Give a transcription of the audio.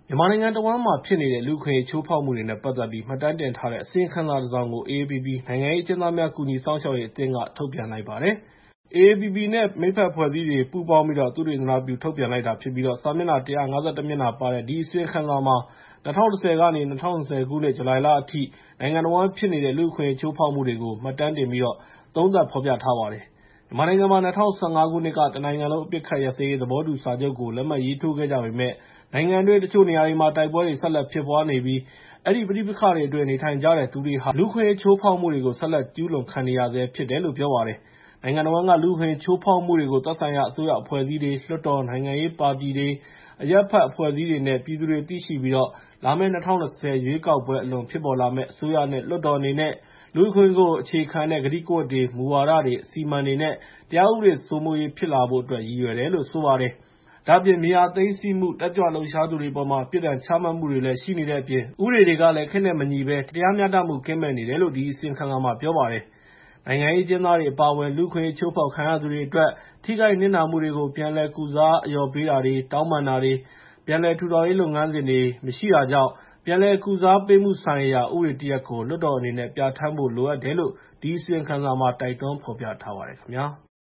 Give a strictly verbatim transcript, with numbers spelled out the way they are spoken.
မြန်မာနိုင်ငံတဝန်းမှာဖြစ်နေတဲ့ လူ့အခွင့်အရေးချိုးဖောက်မှုတွေနဲ့ ပတ်သက်ပြီး မှတ်တမ်းတင်ထားတဲ့ အစီရင်ခံစာတစောင်ကို အေအေပီပီ နိုင်ငံရေးအကျဉ်းသားများ ကူညီစောင့်ရှောက်ရေးအသင်းက ထုတ်ပြန်လိုက်ပါတယ်။ အေအေပီပီနဲ့ မိတ်ဖက်အဖွဲ့အစည်းတွေ ပူးပေါင်းပြီး သုတေသနပြု ထုတ်ပြန်လိုက်တာဖြစ်ပြီး စာမျက်နှာ ၁၅၁ မျက်နှာပါတဲ့ ဒီအစီရင်ခံစာမှာ ၂၀၁၀ ကနေ ၂၀၂၀ ခုနှစ် ဇူလိုင်လအထိ နိုင်ငံတဝန်းဖြစ်နေတဲ့ လူ့အခွင့်အရေးချိုးဖောက်မှုတွေကို မှတ်တမ်းတင်ပြီး သုံးသပ်ဖော်ပြထားပါတယ်။ မြန်မာနိုင်ငံမှာ ၂၀၁၅ ခုနှစ်က တနိုင်ငံလုံး အပစ်အခတ်ရပ်စဲရေး သဘောတူစာချုပ်ကို လက်မှတ်ရေးထိုးခဲ့ကြပေမယ့် နိုင်ငံတွင်း တချို့နေရာတွေမှာ တိုက်ပွဲတွေ ဆက်လက်ဖြစ်ပွားနေပြီး အဲဒီပဋိပက္ခတွေအတွင်း နေထိုင်ကြတဲ့သူတွေဟာ လူ့အခွင့်အရေးချိုးဖောက်မှုတွေကို ဆက်လက်ကျူးလွန်ခံနေရဆဲဖြစ်တယ်လို့ ပြောပါတယ်။ နိုင်ငံတဝန်းက လူ့အခွင့်အရေးချိုးဖောက်မှုတွေကို သက်ဆိုင်ရာ အစိုးရအဖွဲ့အစည်းတွေ၊ လွှတ်တော်၊ နိုင်ငံရေးပါတီတွေ၊ အရပ်ဘက်အဖွဲ့အစည်းတွေနဲ့ ပြည်သူတွေသိရှိပြီး လာမယ့် ၂၀၂၀ ရွေးကောက်ပွဲအလွန် ဖြစ်ပေါ်လာမယ့် အစိုးရနဲ့ လွှတ်တော်အနေနဲ့ လူ့အခွင့်အရေးကို အခြေခံတဲ့ ကတိကဝတ်တွေ၊ မူဝါဒတွေ၊ အစီအမံတွေနဲ့ တရားဥပဒေစိုးမိုးရေးဖြစ်လာဖို့အတွက် ရည်ရွယ်တယ်လို့ ဆိုပါတယ်။ ဒါ့အပြင် မြေယာသိမ်းဆည်းမှု၊ တက်ကြွလှုပ်ရှားသူတွေအပေါ် ပြစ်ဒဏ်ချမှတ်မှုတွေလည်း ရှိနေတဲ့အပြင် ဥပဒေတွေကလည်း ခေတ်နဲ့မညီဘဲ တရားမျှတမှုကင်းမဲ့နေတယ်လို့ ဒီအစီရင်ခံစာမှာ ပြောပါတယ်။ နိုင်ငံရေးအကျဉ်းသားတွေ အပါအဝင် လူ့အခွင့်အရေးချိုးဖောက်ခံရသူတွေအတွက် ထိခိုက်နစ်နာမှုတွေကို ပြန်လည်ကုစား အလျော်ပေးတာတွေ၊ တောင်းပန်တာတွေ၊ ပြန်လည်ထူထောင်ရေးလုပ်ငန်းစဉ်တွေ မရှိတာကြောင့် ပြန်လည်ကုစားပေးမှုဆိုင်ရာ ဥပဒေတရပ်ကို လွှတ်တော်အနေနဲ့ ပြဌာန်းဖို့လိုအပ်တယ်လို့ ဒီအစီရင်ခံစာမှာ တိုက်တွန်းဖော်ပြထားပါတယ်ခင်ဗျာ။